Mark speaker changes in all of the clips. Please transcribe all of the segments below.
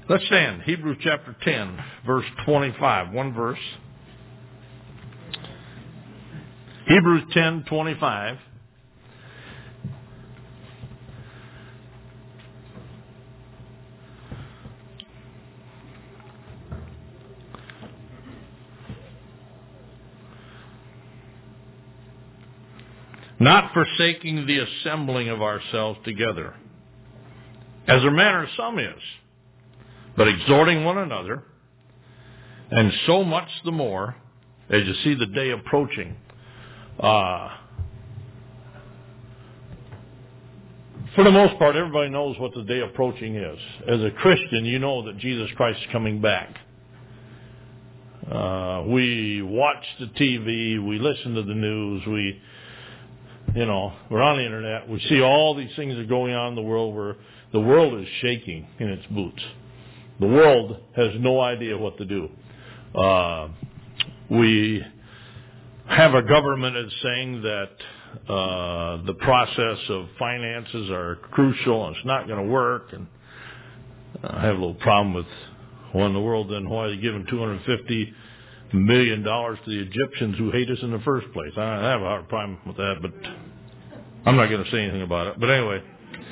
Speaker 1: Let's stand. Hebrews chapter 10, verse 25. One verse. Hebrews 10:25. Not forsaking the assembling of ourselves together, as a manner of some is, but exhorting one another, and so much the more as you see the day approaching. For the most part, everybody knows what the day approaching is. As a Christian, you know that Jesus Christ is coming back. We watch the TV, we listen to the news, we're on the internet. We see all these things that are going on in the world where the world is shaking in its boots. The world has no idea what to do. We have a government that's saying that the process of finances are crucial and it's not going to work. And I have a little problem with why in the world then why are they giving $250 million to the Egyptians who hate us in the first place. I have a hard problem with that, but I'm not going to say anything about it. But anyway,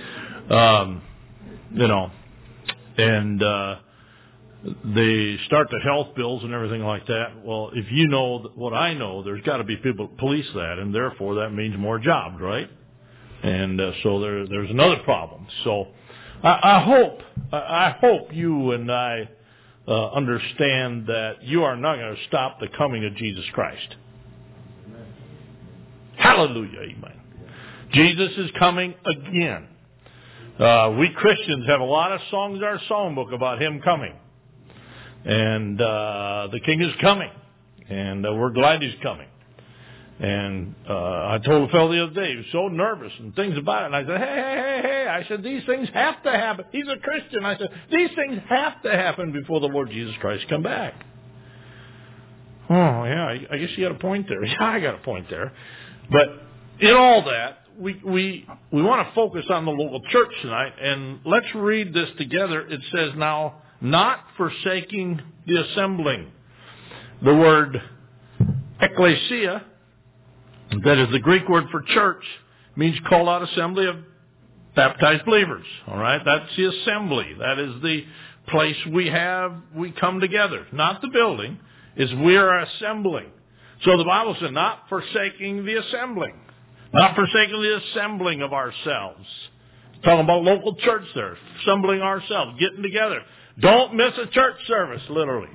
Speaker 1: and they start the health bills and everything like that. Well, if you know what I know, there's got to be people that police that, and therefore that means more jobs, right? And so there's another problem. So I hope you and I understand that you are not going to stop the coming of Jesus Christ. Amen. Hallelujah, amen. Jesus is coming again. We Christians have a lot of songs in our songbook about Him coming. And the King is coming. And we're glad He's coming. And I told a fellow the other day, he was so nervous and things about it. And I said, hey. I said, these things have to happen. He's a Christian. I said, these things have to happen before the Lord Jesus Christ come back. Oh, yeah, I guess you got a point there. Yeah, I got a point there. But in all that, we want to focus on the local church tonight. And let's read this together. It says now, not forsaking the assembling. The word ecclesia, that is the Greek word for church, means called out assembly of baptized believers. All right, that's the assembly. That is the place we come together. Not the building, is we are assembling. So the Bible said, not forsaking the assembling. Not forsaking the assembling of ourselves. It's talking about local church there, assembling ourselves, getting together. Don't miss a church service, literally.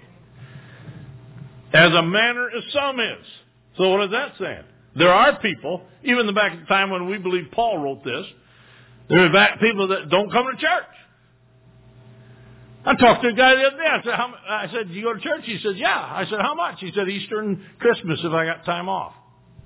Speaker 1: As a manner as some is. So what is that saying? There are people, even the back at the time when we believe Paul wrote this, there are people that don't come to church. I talked to a guy the other day. I said, do you go to church? He said, yeah. I said, how much? He said, Easter and Christmas if I got time off.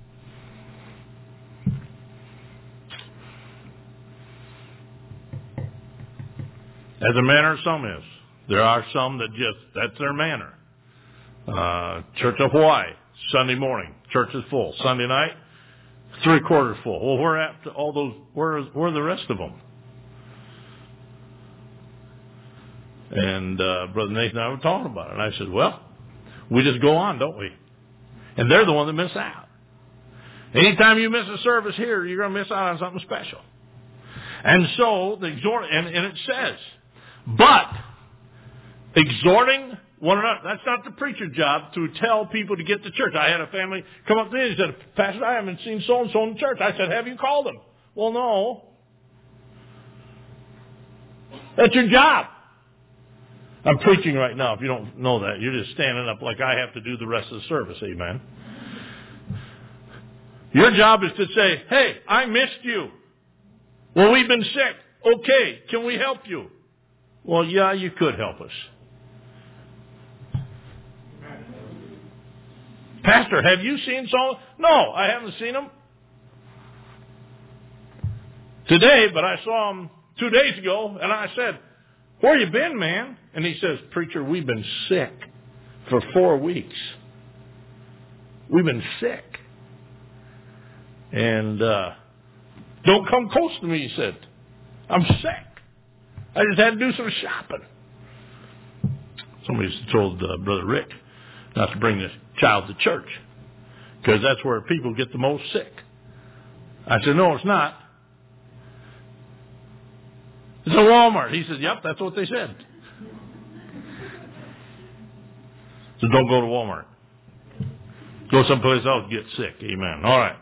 Speaker 1: As a manner some is. There are some that that's their manner. Church of Hawaii, Sunday morning, church is full. Sunday night, 3/4 full. Well, where at all those? Where are the rest of them? And Brother Nathan and I were talking about it. And I said, well, we just go on, don't we? And they're the one that miss out. Anytime you miss a service here, you're going to miss out on something special. And so the and it says, but exhorting one another. That's not the preacher's job to tell people to get to church. I had a family come up to me and said, Pastor, I haven't seen so-and-so in church. I said, have you called them? Well, no. That's your job. I'm preaching right now. If you don't know that, you're just standing up like I have to do the rest of the service. Amen. Your job is to say, hey, I missed you. Well, we've been sick. Okay, can we help you? Well, yeah, you could help us. Pastor, have you seen so? No, I haven't seen him today, but I saw him 2 days ago, and I said, where you been, man? And he says, preacher, we've been sick for 4 weeks. We've been sick. And don't come close to me, he said. I'm sick. I just had to do some shopping. Somebody told Brother Rick not to bring the child to church because that's where people get the most sick. I said, no, it's not. It's a Walmart. He said, yep, that's what they said. So don't go to Walmart. Go someplace else and get sick. Amen. All right.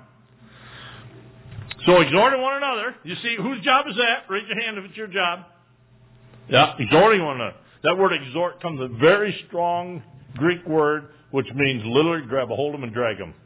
Speaker 1: So exhorting one another. You see, whose job is that? Raise your hand if it's your job. Yeah, exhorting one another. That word exhort comes a very strong Greek word, which means literally grab a hold of them and drag them.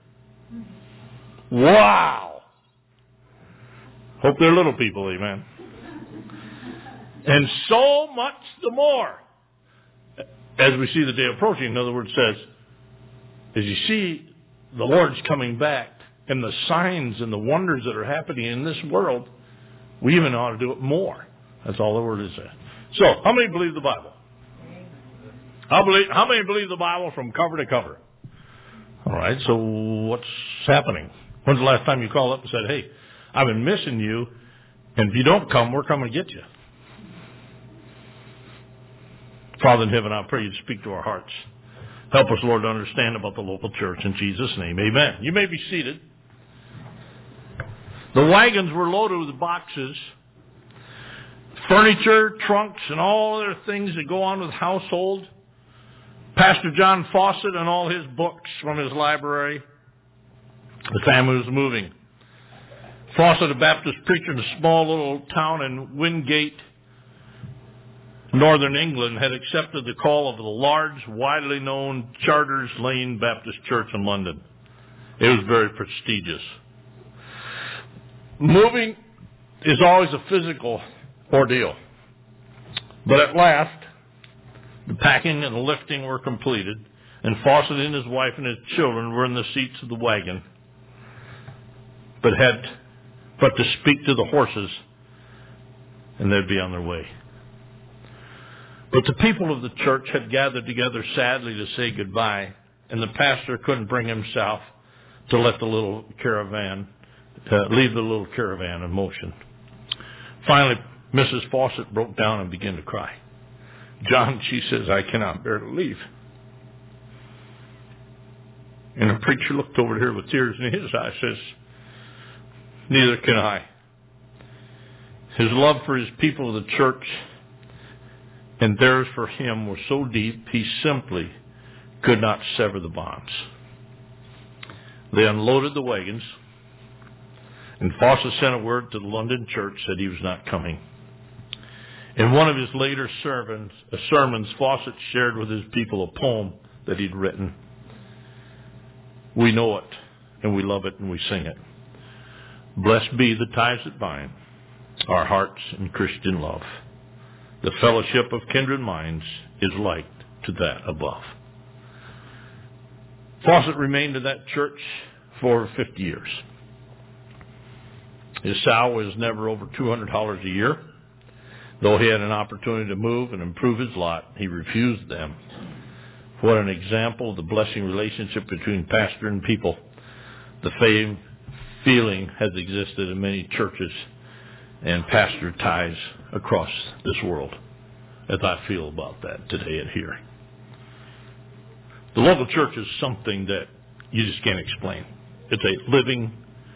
Speaker 1: Wow. Hope they're little people, amen. And so much the more, as we see the day approaching. In other words, says, as you see the Lord's coming back and the signs and the wonders that are happening in this world, we even ought to do it more. That's all the word is said. So, how many believe the Bible? How many believe the Bible from cover to cover? All right, so what's happening? When's the last time you called up and said, hey, I've been missing you, and if you don't come, we're coming to get you? Father in heaven, I pray you to speak to our hearts. Help us, Lord, to understand about the local church. In Jesus' name, amen. You may be seated. The wagons were loaded with boxes, furniture, trunks, and all other things that go on with household. Pastor John Fawcett and all his books from his library. The family was moving. Fawcett, a Baptist preacher in a small little town in Wingate, Northern England, had accepted the call of the large, widely known Charters Lane Baptist Church in London. It was very prestigious. Moving is always a physical ordeal. But at last, the packing and the lifting were completed, and Fawcett and his wife and his children were in the seats of the wagon, but had but to speak to the horses, and they'd be on their way. But the people of the church had gathered together sadly to say goodbye, and the pastor couldn't bring himself to let the little caravan, leave the little caravan in motion. Finally, Mrs. Fawcett broke down and began to cry. John, she says, I cannot bear to leave. And the preacher looked over to her with tears in his eyes, says, neither can I. His love for his people of the church and theirs for him were so deep, he simply could not sever the bonds. They unloaded the wagons, and Fawcett sent a word to the London church that he was not coming. In one of his later sermons, Fawcett shared with his people a poem that he'd written. We know it, and we love it, and we sing it. Blessed be the ties that bind our hearts in Christian love. The fellowship of kindred minds is like to that above. Fawcett remained in that church for over 50 years. His salary was never over $200 a year. Though he had an opportunity to move and improve his lot, he refused them. What an example of the blessing relationship between pastor and people. The same feeling has existed in many churches and pastor ties across this world, as I feel about that today and here. The local church is something that you just can't explain. It's a living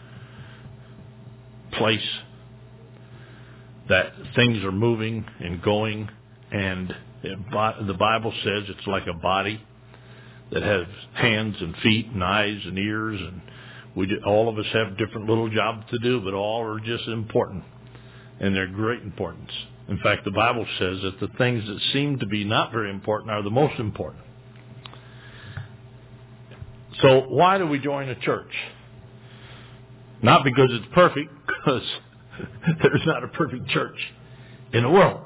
Speaker 1: place that things are moving and going, and the Bible says it's like a body that has hands and feet and eyes and ears, and all of us have different little jobs to do, but all are just important. And they're great importance. In fact, the Bible says that the things that seem to be not very important are the most important. So why do we join a church? Not because it's perfect, because there's not a perfect church in the world.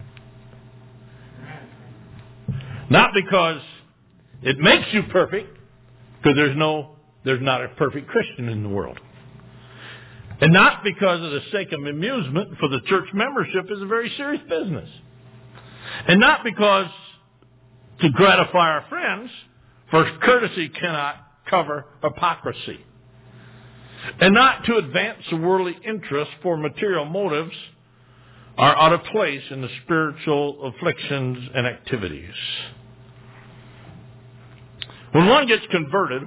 Speaker 1: Not because it makes you perfect, because there's not a perfect Christian in the world. And not because of the sake of amusement, for the church membership is a very serious business. And not because to gratify our friends, for courtesy cannot cover hypocrisy. And not to advance the worldly interests, for material motives are out of place in the spiritual afflictions and activities. When one gets converted,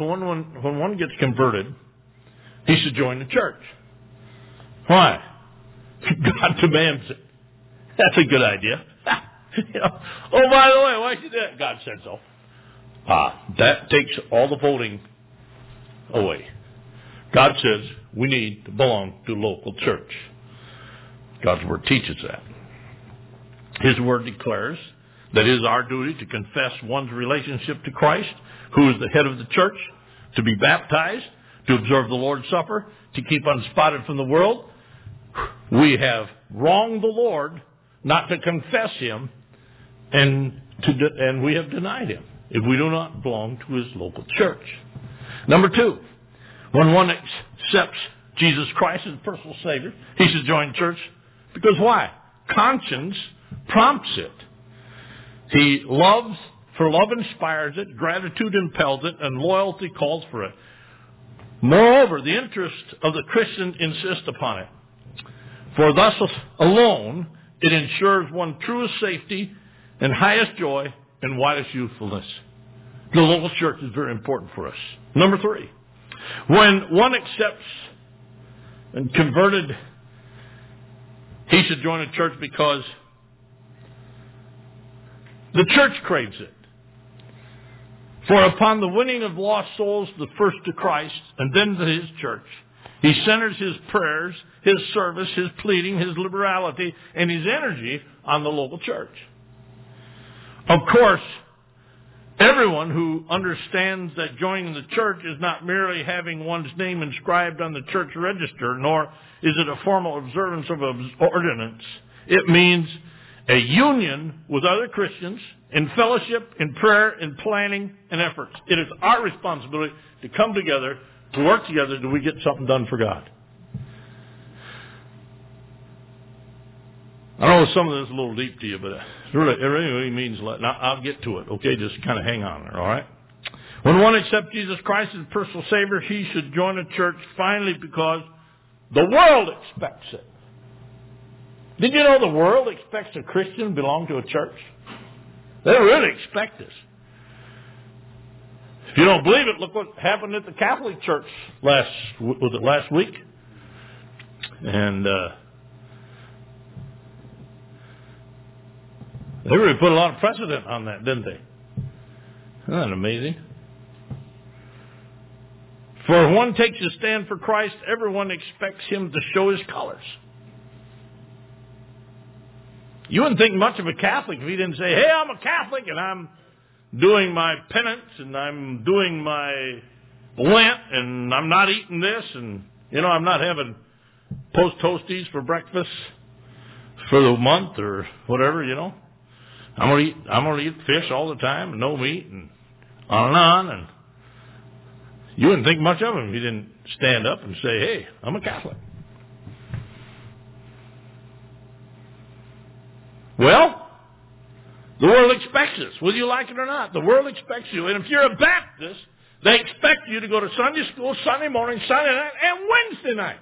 Speaker 1: he should join the church. Why? God demands it. That's a good idea. Oh, by the way, why should that? God said so. That takes all the voting away. God says we need to belong to a local church. God's Word teaches that. His Word declares that it is our duty to confess one's relationship to Christ, who is the head of the church, to be baptized, to observe the Lord's Supper, to keep unspotted from the world. We have wronged the Lord not to confess Him, and we have denied Him if we do not belong to His local church. Number 2, when one accepts Jesus Christ as personal Savior, he should join church. Because why? Conscience prompts it. For love inspires it, gratitude impels it, and loyalty calls for it. Moreover, the interest of the Christian insists upon it. For thus alone, it ensures one truest safety and highest joy and widest youthfulness. The local church is very important for us. Number 3, when one accepts and converted, he should join a church because the church craves it. For upon the winning of lost souls, the first to Christ and then to His church, He centers His prayers, His service, His pleading, His liberality, and His energy on the local church. Of course, everyone who understands that joining the church is not merely having one's name inscribed on the church register, nor is it a formal observance of an ordinance. It means a union with other Christians in fellowship, in prayer, in planning, and efforts. It is our responsibility to come together, to work together, till we get something done for God. I know some of this is a little deep to you, but it really means, I'll get to it, okay? Just kind of hang on there, all right? When one accepts Jesus Christ as personal Savior, he should join a church finally because the world expects it. Did you know the world expects a Christian to belong to a church? They really expect this. If you don't believe it, look what happened at the Catholic Church last week? And they really put a lot of precedent on that, didn't they? Isn't that amazing? For if one takes a stand for Christ, everyone expects him to show his colors. You wouldn't think much of a Catholic if he didn't say, hey, I'm a Catholic and I'm doing my penance and I'm doing my Lent and I'm not eating this and, I'm not having post-toasties for breakfast for the month or whatever, I'm going to eat fish all the time and no meat and on. And you wouldn't think much of him if he didn't stand up and say, hey, I'm a Catholic. Well, the world expects us, whether you like it or not. The world expects you. And if you're a Baptist, they expect you to go to Sunday school, Sunday morning, Sunday night, and Wednesday night.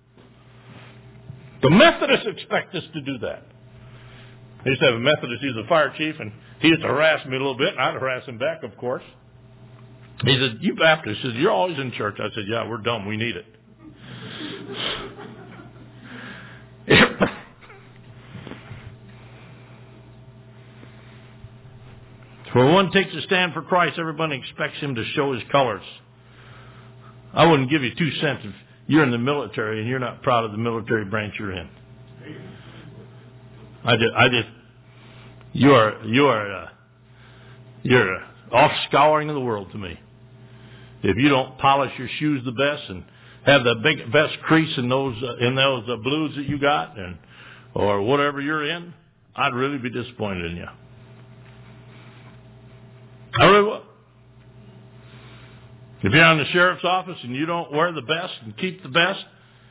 Speaker 1: The Methodists expect us to do that. I used to have a Methodist, he was a fire chief, and he used to harass me a little bit, and I'd harass him back, of course. He said, you Baptists, he said, you're always in church. I said, yeah, we're dumb. We need it. When one takes a stand for Christ, everybody expects him to show his colors. I wouldn't give you 2 cents if you're in the military and you're not proud of the military branch you're in. You're off scouring of the world to me. If you don't polish your shoes the best and have the best crease in those blues that you got or whatever you're in, I'd really be disappointed in you. I really will. If you're in the sheriff's office and you don't wear the best and keep the best,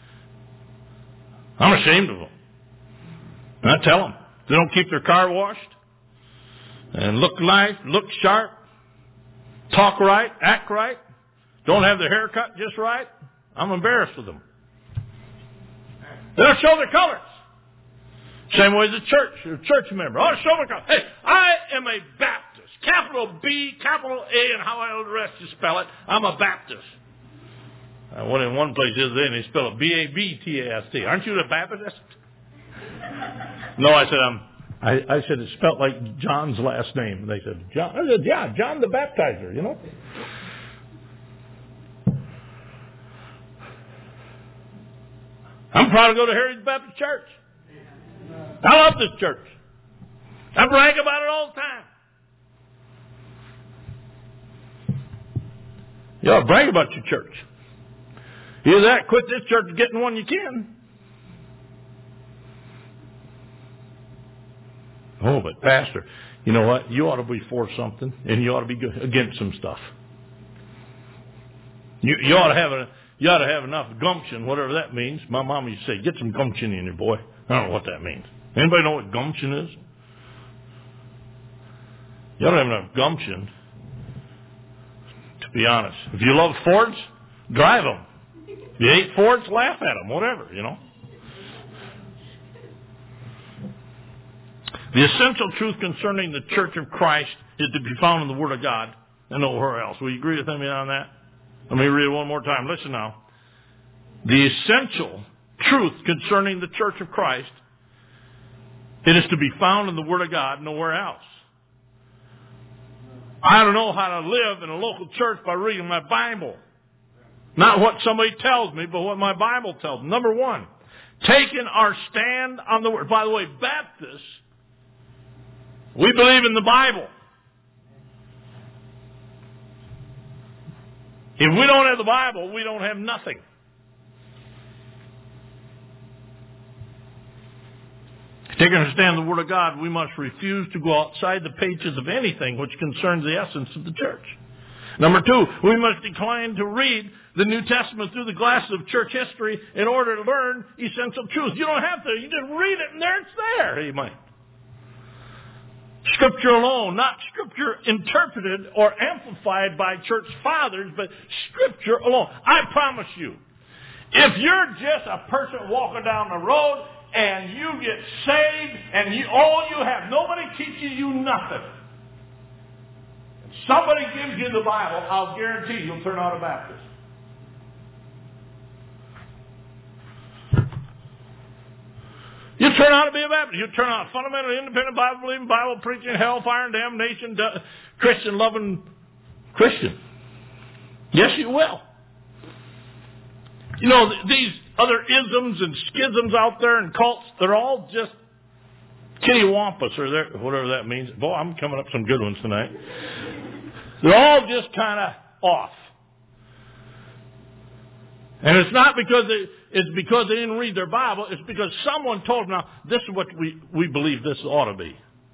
Speaker 1: I'm ashamed of them. And I tell them, they don't keep their car washed and look nice, look sharp, talk right, act right, don't have their hair cut just right, I'm embarrassed with them. They don't show their colors. Same way as a church member. I show my colors. Hey, I am a Baptist. Capital B, capital A, and however the rest you spell it. I'm a Baptist. I went in one place the other day and they spell it B-A-B-T-A-S-T. Aren't you the Baptist? No, I said, I said it's spelled like John's last name. They said, John. I said, yeah, John the Baptizer, you know. I'm proud to go to Heritage Baptist Church. I love this church. I brag about it all the time. You ought to brag about your church. Either that, quit this church and get in one you can. Oh, but Pastor, you know what? You ought to be for something, and you ought to be against some stuff. You ought to have enough gumption, whatever that means. My mom used to say, "Get some gumption in you, boy." I don't know what that means. Anybody know what gumption is? You ought to have enough gumption. To be honest, if you love Fords, drive them. If you hate Fords, laugh at them. Whatever, you know. The essential truth concerning the Church of Christ is to be found in the Word of God and nowhere else. Will you agree with me on that? Let me read it one more time. Listen now. The essential truth concerning the Church of Christ, it is to be found in the Word of God, nowhere else. I don't know how to live in a local church by reading my Bible. Not what somebody tells me, but what my Bible tells me. Number one, taking our stand on the Word. By the way, Baptists, we believe in the Bible. If we don't have the Bible, we don't have nothing. To understand the Word of God, we must refuse to go outside the pages of anything which concerns the essence of the church. Number two, we must decline to read the New Testament through the glasses of church history in order to learn essential truths. You don't have to. You just read it and there it's there. Amen. Scripture alone, not Scripture interpreted or amplified by church fathers, but Scripture alone. I promise you, if you're just a person walking down the road and you get saved and all you have, nobody teaches you nothing. If somebody gives you the Bible, I'll guarantee you'll turn out a Baptist. You turn out to be a Baptist. You turn out a fundamental, independent, Bible-believing, Bible-preaching, hellfire and damnation, Christian-loving Christian. Yes, you will. You know, these other isms and schisms out there and cults, they're all just kittywampus, or whatever that means. Boy, I'm coming up with some good ones tonight. They're all just kind of off. And it's not because they didn't read their Bible. It's because someone told them, now, this is what we believe this ought to be.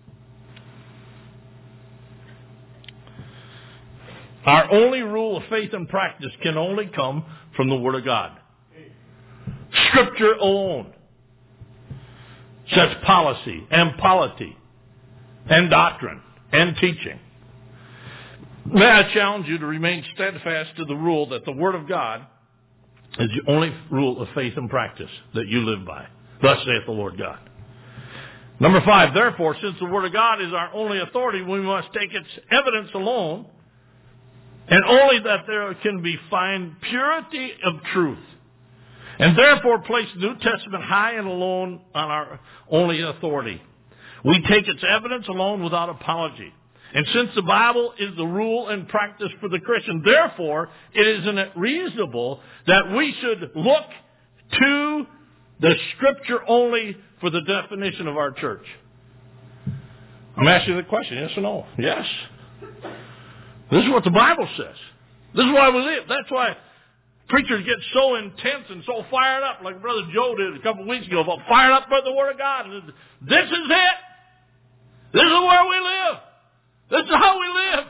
Speaker 1: Our only rule of faith and practice can only come from the Word of God. Scripture alone sets policy and polity and doctrine and teaching. May I challenge you to remain steadfast to the rule that the Word of God is the only rule of faith and practice that you live by. Thus saith the Lord God. Number 5, therefore, since the Word of God is our only authority, we must take its evidence alone, and only that there can be find purity of truth. And therefore place the New Testament high and alone on our only authority. We take its evidence alone without apology. And since the Bible is the rule and practice for the Christian, therefore, it isn't it reasonable that we should look to the Scripture only for the definition of our church? I'm asking you the question, yes or no? Yes. This is what the Bible says. This is why we live. That's why preachers get so intense and so fired up, like Brother Joe did a couple of weeks ago, about fired up by the Word of God. This is it. This is where we live. This is how we live.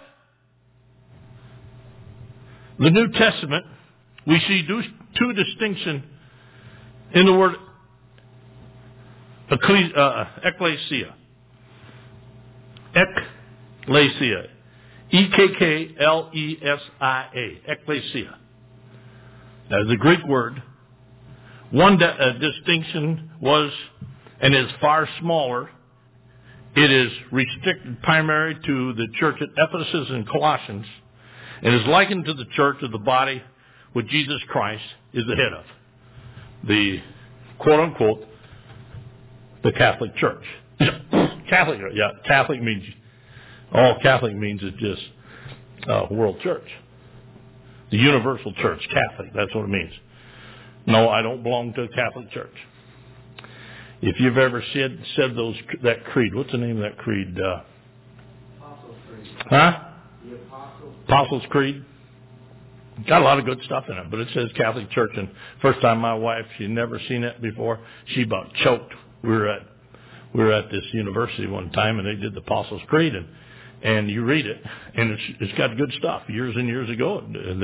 Speaker 1: The New Testament, we see two distinctions in the word ecclesia. Ecclesia. E-K-K-L-E-S-I-A. Ecclesia. That is a Greek word. One distinction was, and is far smaller, It is restricted primarily to the church at Ephesus and Colossians, and is likened to the church of the body which Jesus Christ is the head of. The quote-unquote, the Catholic Church. Catholic, yeah, Catholic means, all Catholic means is just world church. The universal church, Catholic, that's what it means. No, I don't belong to a Catholic church. If you've ever said that creed, what's the name of that creed?
Speaker 2: Apostles' Creed.
Speaker 1: Huh?
Speaker 2: The
Speaker 1: Apostles' Creed. Got a lot of good stuff in it, but it says Catholic Church. And first time my wife, she'd never seen it before, she about choked. We were at this university one time, and they did the Apostles' Creed, and you read it, and it's got good stuff. Years and years ago,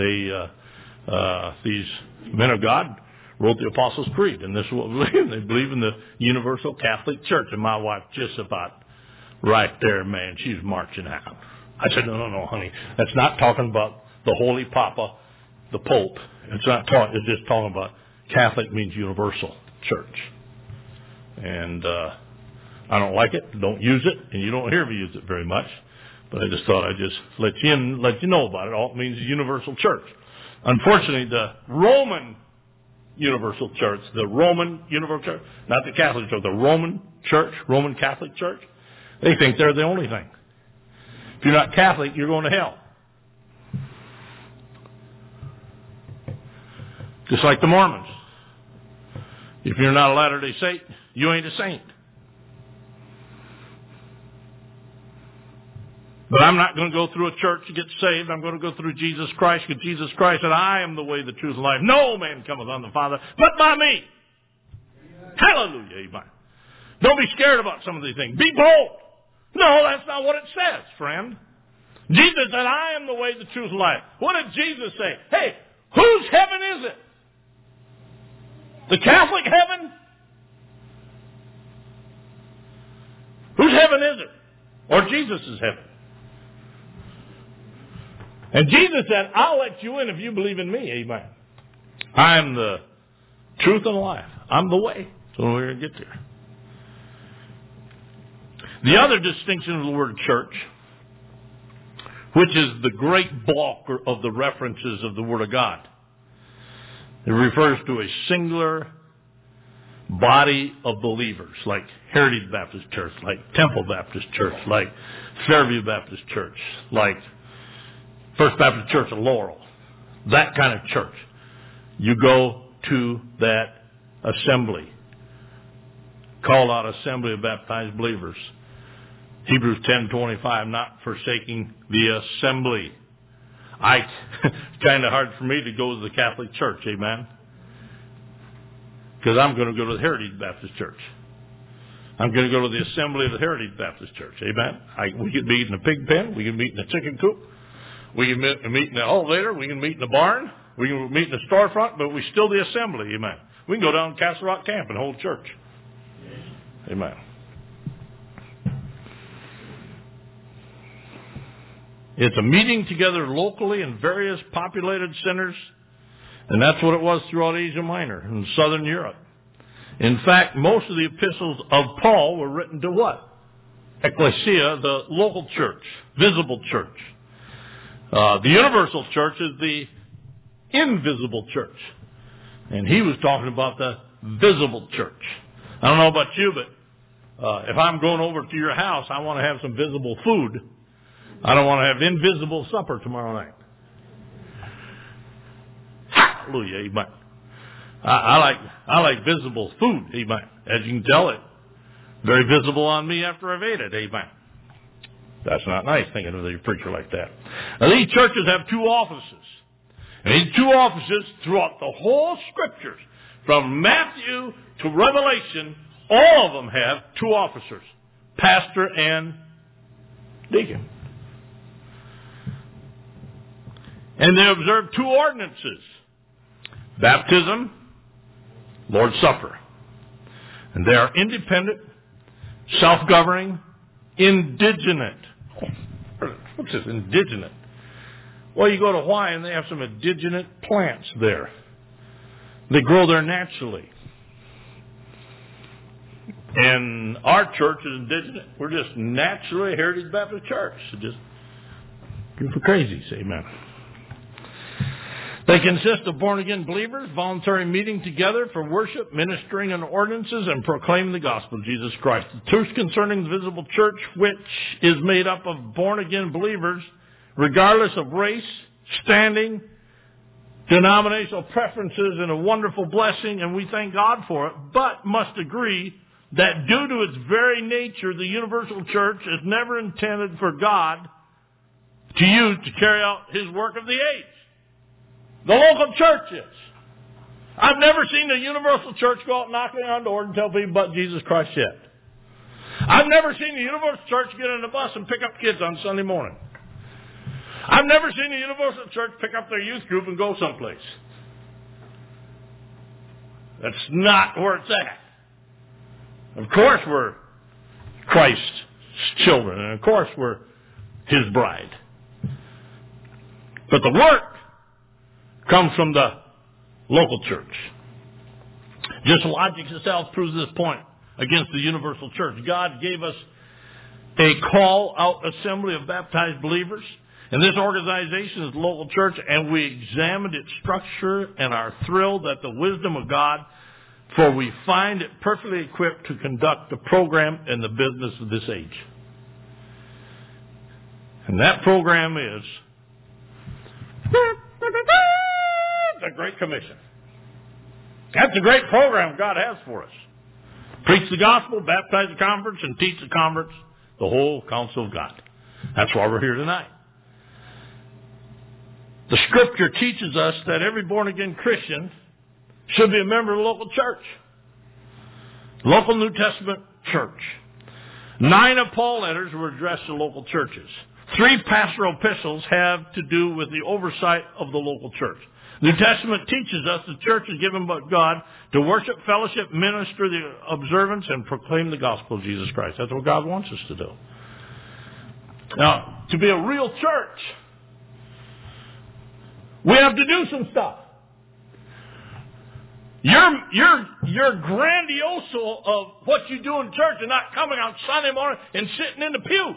Speaker 1: these men of God wrote the Apostles' Creed, and this is what we believe. They believe in the universal Catholic Church. And my wife just about right there, man, she's marching out. I said, no, honey, that's not talking about the Holy Papa, the Pope. It's it's just talking about Catholic means universal church. And I don't like it, don't use it, and you don't hear me use it very much. But I just thought I'd just let you know about it. All it means is universal church. Unfortunately, the Roman Universal Church, not the Catholic Church, the Roman Church, Roman Catholic Church, they think they're the only thing. If you're not Catholic, you're going to hell. Just like the Mormons. If you're not a Latter-day Saint, you ain't a saint. But I'm not going to go through a church to get saved. I'm going to go through Jesus Christ, because Jesus Christ said, I am the way, the truth, and life. No man cometh unto the Father but by me. Amen. Hallelujah. Amen. Don't be scared about some of these things. Be bold. No, that's not what it says, friend. Jesus said, I am the way, the truth, and life. What did Jesus say? Hey, whose heaven is it? The Catholic heaven? Whose heaven is it? Or Jesus' heaven? And Jesus said, I'll let you in if you believe in me. Amen. I am the truth and life. I'm the way. So we're going to get there. The other distinction of the word church, which is the great bulk of the references of the Word of God, it refers to a singular body of believers, like Heritage Baptist Church, like Temple Baptist Church, like Fairview Baptist Church, like First Baptist Church of Laurel. That kind of church. You go to that assembly. Called out Assembly of Baptized Believers. Hebrews 10:25, not forsaking the assembly. It's kind of hard for me to go to the Catholic Church, amen? Because I'm going to go to the Heritage Baptist Church. I'm going to go to the Assembly of the Heritage Baptist Church, amen? We can meet in a pig pen. We can meet in a chicken coop. We can meet in the elevator. We can meet in the barn. We can meet in the storefront, but we're still the assembly, amen? We can go down to Castle Rock Camp and hold church. Amen. It's a meeting together locally in various populated centers, and that's what it was throughout Asia Minor and Southern Europe. In fact, most of the epistles of Paul were written to what? Ecclesia, the local church, visible church. The universal church is the invisible church. And he was talking about the visible church. I don't know about you, but if I'm going over to your house, I want to have some visible food. I don't want to have invisible supper tomorrow night. Hallelujah, amen. I like visible food, amen. As you can tell, it very visible on me after I've ate it, amen. That's not nice thinking of a preacher like that. Now, these churches have two offices. And these two offices throughout the whole Scriptures, from Matthew to Revelation, all of them have two officers, pastor and deacon. And they observe two ordinances, baptism, Lord's Supper. And they are independent, self-governing, indigenate. What's this, indigenate? Well, you go to Hawaii and they have some indigenate plants there. They grow there naturally. And our church is indigenous. We're just naturally a Heritage Baptist Church. So just for crazies, amen. They consist of born-again believers, voluntarily meeting together for worship, ministering in ordinances, and proclaiming the gospel of Jesus Christ. The truth concerning the visible church, which is made up of born-again believers, regardless of race, standing, denominational preferences, and a wonderful blessing, and we thank God for it, but must agree that due to its very nature, the universal church is never intended for God to use to carry out His work of the age. The local church is. I've never seen the universal church go out knocking on doors and tell people about Jesus Christ yet. I've never seen the universal church get in a bus and pick up kids on Sunday morning. I've never seen the universal church pick up their youth group and go someplace. That's not where it's at. Of course we're Christ's children, and of course we're His bride. But the work comes from the local church. Just logic itself proves this point against the universal church. God gave us a call-out assembly of baptized believers, and this organization is the local church, and we examined its structure and are thrilled at the wisdom of God, for we find it perfectly equipped to conduct the program and the business of this age. And that program is the Great Commission. That's a great program God has for us. Preach the gospel, baptize the converts, and teach the converts the whole counsel of God. That's why we're here tonight. The Scripture teaches us that every born-again Christian should be a member of the local church. Local New Testament church. 9 of Paul's letters were addressed to local churches. 3 pastoral epistles have to do with the oversight of the local church. The New Testament teaches us the church is given by God to worship, fellowship, minister the observance, and proclaim the gospel of Jesus Christ. That's what God wants us to do. Now, to be a real church, we have to do some stuff. Your grandioso of what you do in church and not coming out Sunday morning and sitting in the pew.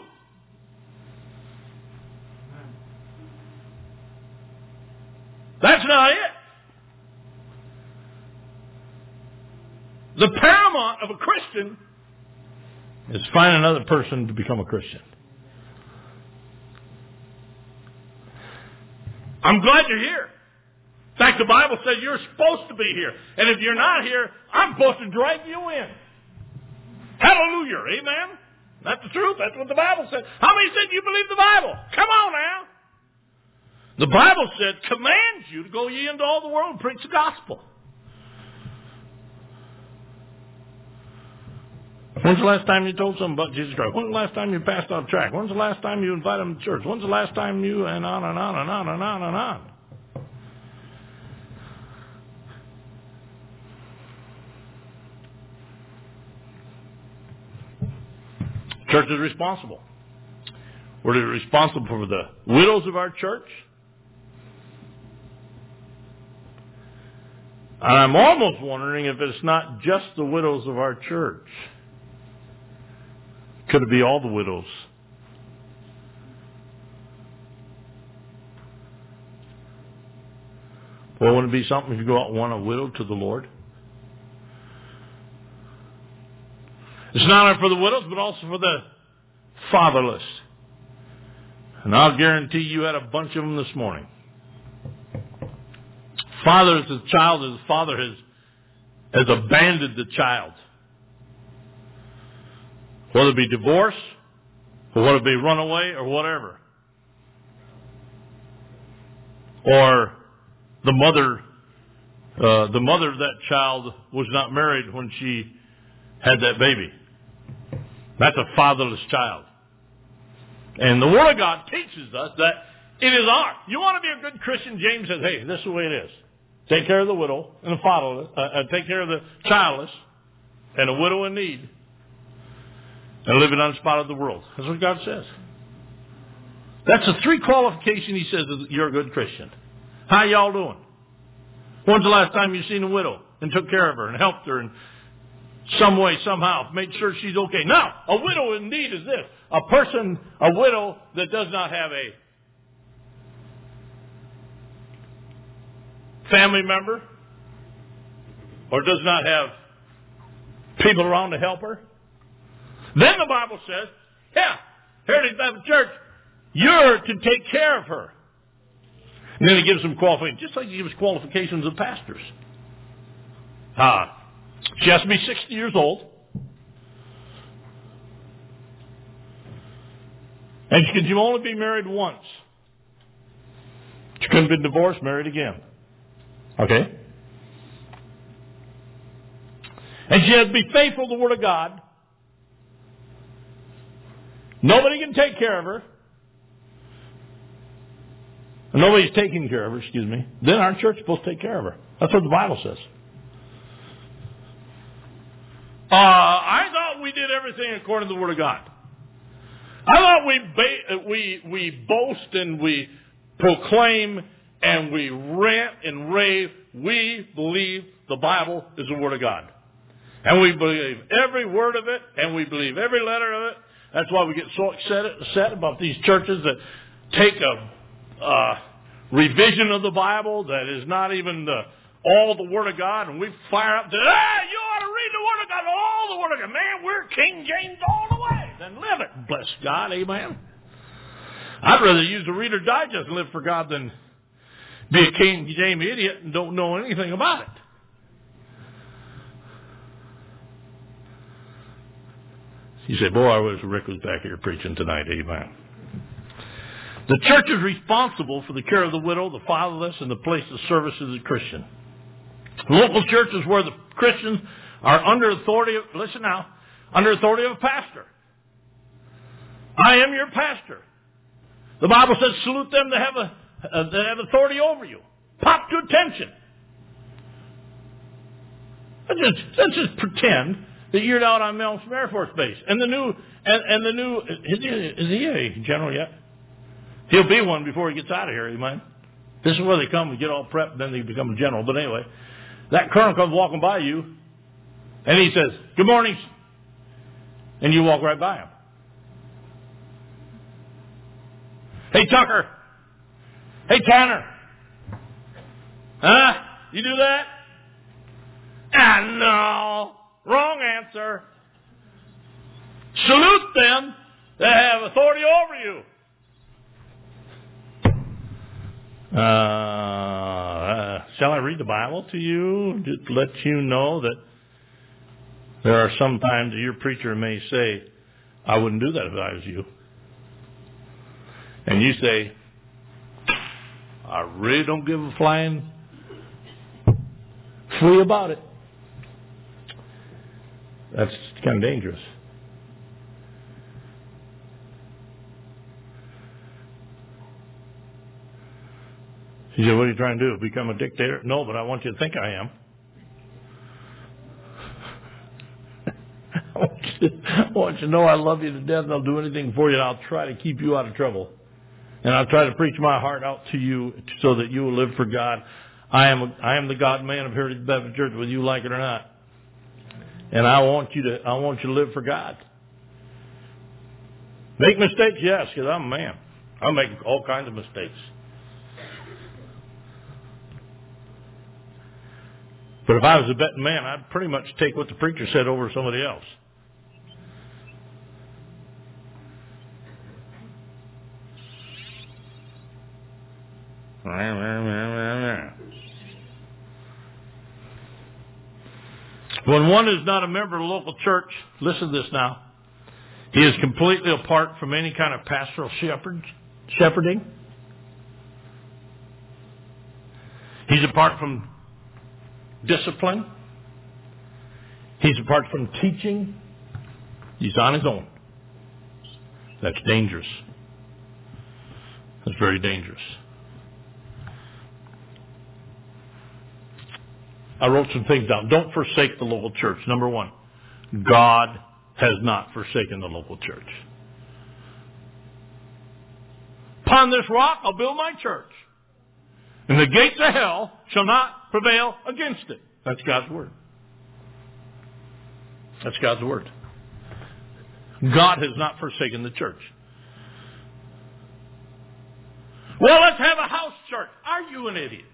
Speaker 1: That's not it. The paramount of a Christian is find another person to become a Christian. I'm glad you're here. In fact, the Bible says you're supposed to be here. And if you're not here, I'm supposed to drag you in. Hallelujah. Amen? That's the truth. That's what the Bible said. How many said you believe the Bible? Come on now. The Bible said, commands you to go ye into all the world and preach the gospel. When's the last time you told someone about Jesus Christ? When's the last time you passed out a tract? When's the last time you invited them to church? When's the last time you, and on and on and on and on and on. Church is responsible. We're responsible for the widows of our church. And I'm almost wondering if it's not just the widows of our church. Could it be all the widows? Well, wouldn't it be something if you go out and want a widow to the Lord? It's not only for the widows, but also for the fatherless. And I'll guarantee you had a bunch of them this morning. Father is a child, his father has abandoned the child. Whether it be divorce, or whether it be runaway, or whatever. Or the mother of that child was not married when she had that baby. That's a fatherless child. And the Word of God teaches us that it is ours. You want to be a good Christian, James says, hey, this is the way it is. Take care of the widow and the fatherless. Take care of the childless and the widow in need. And live in unspotted the world. That's what God says. That's the 3 qualifications He says that you're a good Christian. How y'all doing? When's the last time you seen a widow and took care of her and helped her and some way, somehow, make sure she's okay. Now, a widow indeed is this. A widow that does not have a family member or does not have people around to help her. Then the Bible says, yeah, Heritage Baptist Church, you're to take care of her. And then he gives them qualifications, just like he gives qualifications of pastors. She has to be 60 years old. And she can only be married once. She couldn't be divorced, married again. Okay? And she has to be faithful to the Word of God. Nobody can take care of her. Nobody's taking care of her, excuse me. Then our church is supposed to take care of her. That's what the Bible says. I thought we did everything according to the Word of God. I thought we boast and we proclaim and we rant and rave. We believe the Bible is the Word of God. And we believe every word of it, and we believe every letter of it. That's why we get so upset about these churches that take a revision of the Bible that is not even all the Word of God, and we fire up to, you ought to read the Word of God, all the Word of God. Man, we're King James all the way. Then live it. Bless God, amen. I'd rather use the Reader's Digest and live for God than be a King James idiot and don't know anything about it. You say, boy, I wish Rick was back here preaching tonight, amen. The church is responsible for the care of the widow, the fatherless, and the place of service of the Christian. Local churches where the Christians are under authority of, listen now, under authority of a pastor. I am your pastor. The Bible says salute them that have authority over you. Pop to attention. Let's just pretend that you're out on Nelson Air Force Base. And the new, is he a general yet? He'll be one before he gets out of here, you mind? This is where they come and get all prepped, and then they become a general. But anyway, that colonel comes walking by you, and he says, good morning. And you walk right by him. Hey, Tucker. Hey, Tanner. Huh? You do that? No. Wrong answer. Salute them that have authority over you. Shall I read the Bible to you? Just to let you know that there are some times that your preacher may say, I wouldn't do that if I was you. And you say, I really don't give a flying flea about it. That's kind of dangerous. He said, what are you trying to do? Become a dictator? No, but I want you to think I am. I want you to know I love you to death and I'll do anything for you and I'll try to keep you out of trouble. And I'll try to preach my heart out to you so that you will live for God. I am the God man of Heritage Baptist Church, whether you like it or not. And I want you to live for God. Make mistakes, yes, because I'm a man. I make all kinds of mistakes. But if I was a betting man, I'd pretty much take what the preacher said over somebody else. When one is not a member of a local church, listen to this now, he is completely apart from any kind of pastoral shepherding. He's apart from discipline. He's apart from teaching. He's on his own. That's dangerous. That's very dangerous. I wrote some things down. Don't forsake the local church. Number one, God has not forsaken the local church. Upon this rock I'll build my church, and the gates of hell shall not prevail against it. That's God's word. That's God's word. God has not forsaken the church. Well, let's have a house church. Are you an idiot?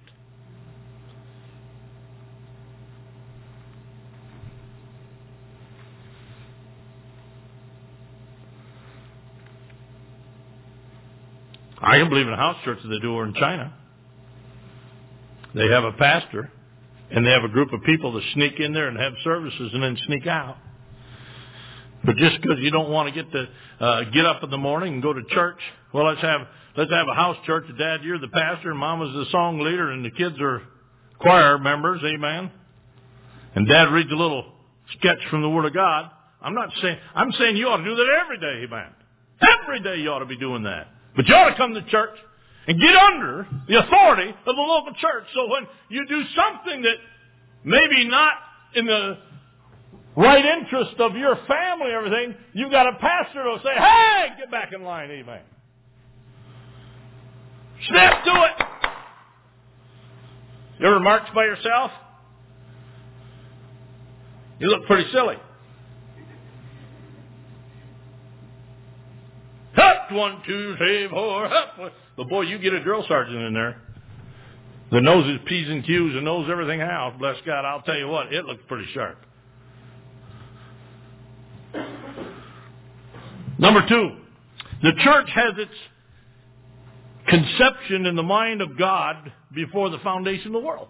Speaker 1: I can believe in a house church that they do over in China. They have a pastor, and they have a group of people that sneak in there and have services and then sneak out. But just because you don't want to get up in the morning and go to church, well, let's have a house church. Dad, you're the pastor, and Mama's the song leader, and the kids are choir members. Amen. And Dad reads a little sketch from the Word of God. I'm saying you ought to do that every day. Amen. Every day you ought to be doing that. But you ought to come to church and get under the authority of the local church. So when you do something that maybe not in the right interest of your family and everything, you've got a pastor who will say, hey, get back in line. Amen. Snap to it. You ever march by yourself? You look pretty silly. Up, 1, 2, 3, 4, up. But boy, you get a drill sergeant in there that knows his P's and Q's and knows everything else. Bless God, I'll tell you what, it looks pretty sharp. Number 2, the church has its conception in the mind of God before the foundation of the world.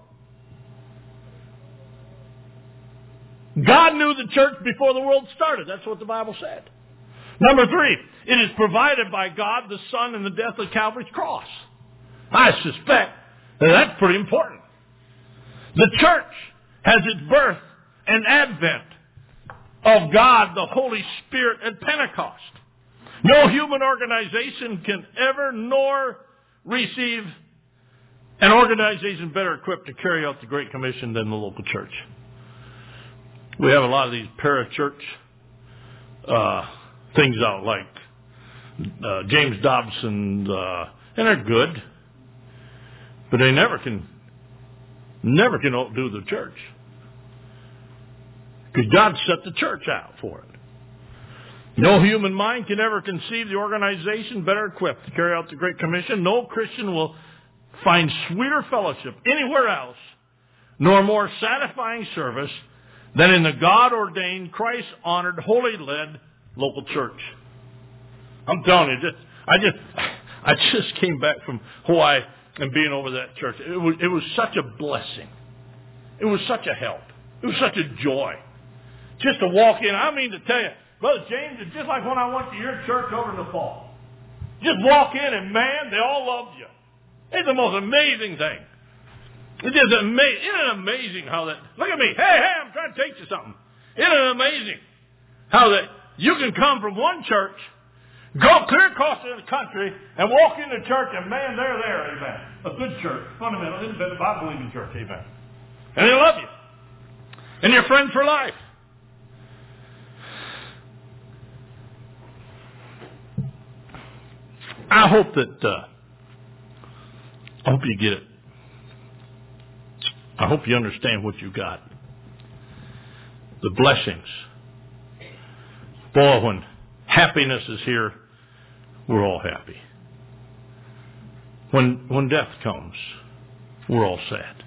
Speaker 1: God knew the church before the world started. That's what the Bible said. Number 3, it is provided by God the Son in the death of Calvary's cross. I suspect that that's pretty important. The church has its birth and advent of God, the Holy Spirit, at Pentecost. No human organization can ever nor receive an organization better equipped to carry out the Great Commission than the local church. We have a lot of these parachurch things out like James Dobson, and they're good, but they never can outdo the church. Because God set the church out for it. No human mind can ever conceive the organization better equipped to carry out the Great Commission. No Christian will find sweeter fellowship anywhere else, nor more satisfying service than in the God-ordained, Christ-honored, holy-led local church. I'm telling you, I just came back from Hawaii and being over that church. It was such a blessing. It was such a help. It was such a joy. Just to walk in, I mean to tell you, Brother James, it's just like when I went to your church over in the fall. Just walk in and man, they all loved you. It's the most amazing thing. It's just amazing. Isn't it amazing how that, look at me, hey, I'm trying to teach you something. Isn't it amazing how that you can come from one church, go clear across the country, and walk into church, and man, they're there, amen. A good church, fundamental, independent, Bible-believing church, amen. And they love you. And you're friends for life. I hope you get it. I hope you understand what you got. The blessings. Boy, when happiness is here, we're all happy. When death comes, we're all sad.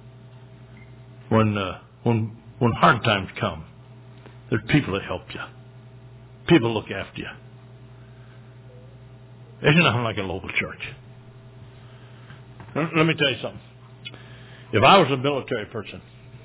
Speaker 1: When hard times come, there's people that help you. People look after you. There's nothing like a local church. Let me tell you something. If I was a military person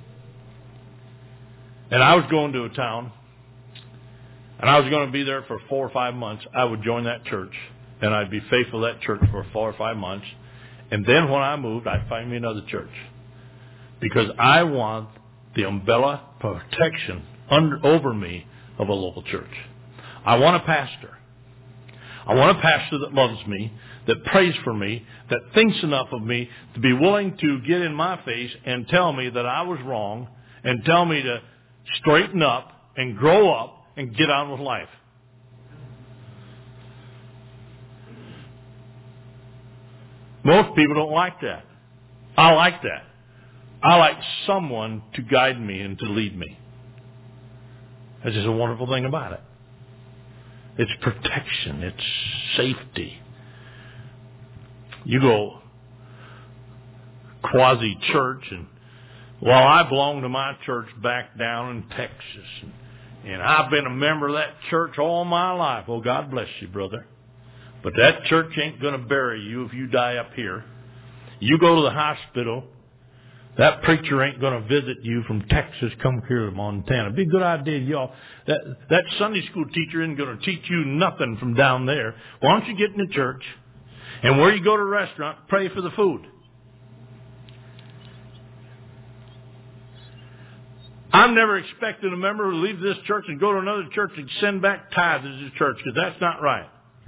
Speaker 1: and I was going to a town and I was going to be there for 4 or 5 months, I would join that church and I'd be faithful to that church for 4 or 5 months. And then when I moved, I'd find me another church. Because I want the umbrella protection over me of a local church. I want a pastor. I want a pastor that loves me, that prays for me, that thinks enough of me to be willing to get in my face and tell me that I was wrong and tell me to straighten up and grow up and get on with life. Most people don't like that. I like that. I like someone to guide me and to lead me. That's just a wonderful thing about it. It's protection. It's safety. You go quasi-church, and well, I belong to my church back down in Texas, and I've been a member of that church all my life. Oh, God bless you, brother. But that church ain't going to bury you if you die up here. You go to the hospital, that preacher ain't going to visit you from Texas, come here to Montana. It'd be a good idea, y'all. That Sunday school teacher isn't going to teach you nothing from down there. Why don't you get in the church, and where you go to a restaurant, pray for the food. I'm never expecting a member to leave this church and go to another church and send back tithes to the church, because that's not right.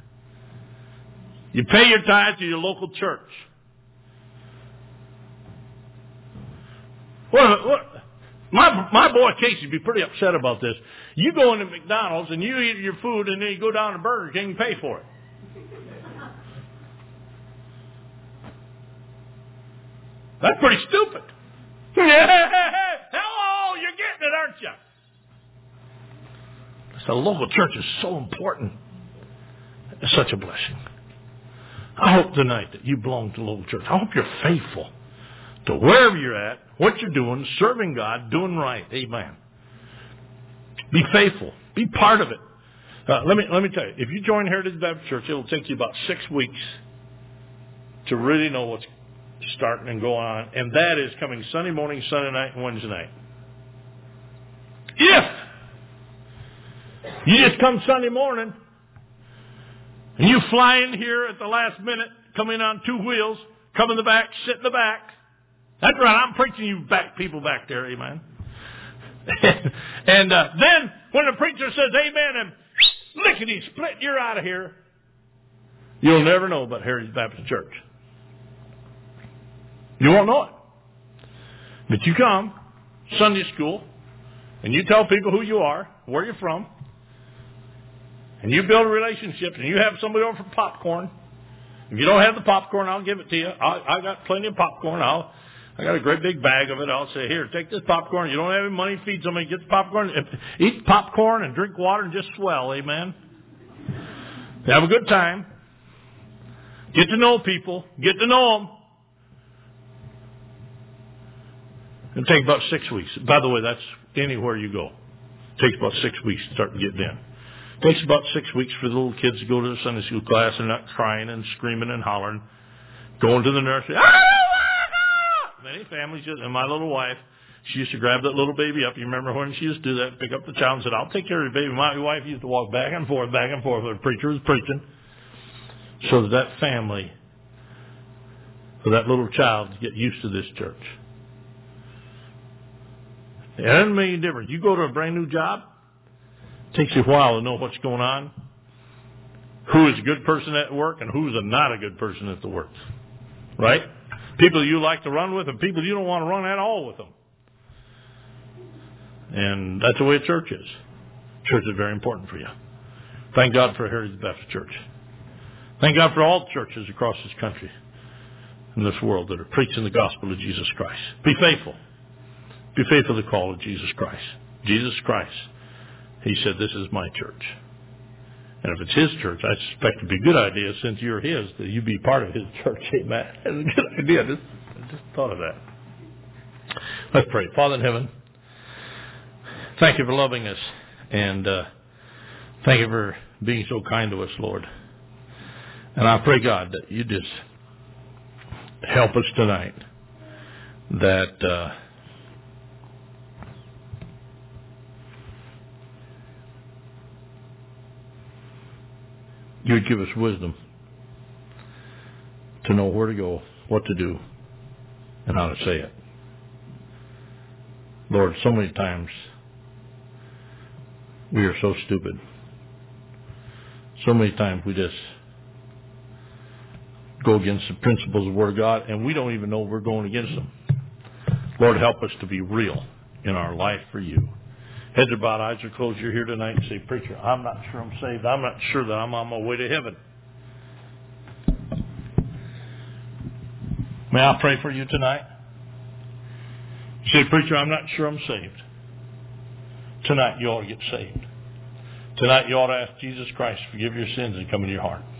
Speaker 1: You pay your tithes to your local church. My boy Casey would be pretty upset about this. You go into McDonald's and you eat your food, and then you go down to Burger King and pay for it. That's pretty stupid. Hello, you're getting it, aren't you? The local church is so important. It's such a blessing. I hope tonight that you belong to a local church. I hope you're faithful to wherever you're at, what you're doing, serving God, doing right. Amen. Be faithful. Be part of it. Let me tell you, if you join Heritage Baptist Church, it'll take you about 6 weeks to really know what's starting and going on. And that is coming Sunday morning, Sunday night, and Wednesday night. If you just come Sunday morning and you fly in here at the last minute, come in on 2 wheels, come in the back, sit in the back. That's right, I'm preaching you back, people back there, amen. And then when the preacher says amen and lickety split, you're out of here. You'll never know about Heritage Baptist Church. You won't know it. But you come, Sunday school, and you tell people who you are, where you're from, and you build relationships, and you have somebody over for popcorn. If you don't have the popcorn, I'll give it to you. I got plenty of popcorn. I got a great big bag of it. I'll say, here, take this popcorn. You don't have any money, feed somebody, get the popcorn. Eat popcorn and drink water and just swell, amen? Have a good time. Get to know people. Get to know them. It'll take about 6 weeks. By the way, that's anywhere you go. It takes about 6 weeks to start getting in. It takes about 6 weeks for the little kids to go to the Sunday school class and not crying and screaming and hollering. Going to the nursery. Many families just, and my little wife, she used to grab that little baby up. You remember when she used to do that, pick up the child and said, I'll take care of the baby. My wife used to walk back and forth when the preacher was preaching. So that family, for that little child to get used to this church. It doesn't make any difference. You go to a brand new job, it takes you a while to know what's going on, who is a good person at work and who's not a good person at the work. Right? People you like to run with and people you don't want to run at all with them. And that's the way a church is. Church is very important for you. Thank God for Heritage Baptist Church. Thank God for all churches across this country and this world that are preaching the gospel of Jesus Christ. Be faithful. Be faithful to the call of Jesus Christ. Jesus Christ, He said, this is my church. And if it's His church, I suspect it would be a good idea, since you're His, that you be part of His church. Amen. That's a good idea. I just thought of that. Let's pray. Father in heaven, thank you for loving us. And thank you for being so kind to us, Lord. And I pray, God, that you just help us tonight. That you would give us wisdom to know where to go, what to do, and how to say it. Lord, so many times we are so stupid. So many times we just go against the principles of the Word of God, and we don't even know we're going against them. Lord, help us to be real in our life for you. Heads are bowed, eyes are closed. You're here tonight and say, preacher, I'm not sure I'm saved. I'm not sure that I'm on my way to heaven. May I pray for you tonight? You say, preacher, I'm not sure I'm saved. tonight you ought to get saved. Tonight you ought to ask Jesus Christ to forgive your sins and come into your heart.